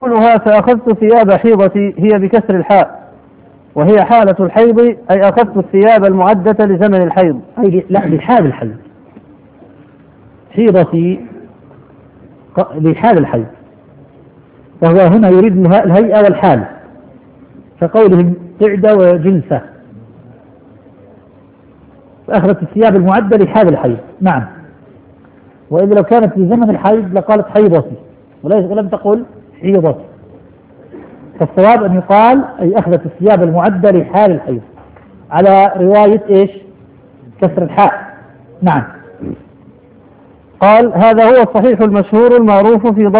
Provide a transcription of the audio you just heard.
قولها فأخذت ثياب حيضتي هي بكسر الحاء، وهي حالة الحيض، أي أخذت الثياب المعدة لزمن الحيض، أي لا لحال الحيض، حيضتي لحال الحيض، وهو هنا يريد الهيئة والحال، كقولهم قعدة وجلسة، فأخذت الثياب المعدة لحال الحيض. نعم، وإذا لو كانت في زمن الحيض لقالت حيضتي ولم تقل حيضتي، فالصواب أن يقال أي أخذت الثياب المعدة لحال الحيض، على رواية إيش؟ كسر الحاء. نعم. قال: هذا هو الصحيح المشهور المعروف في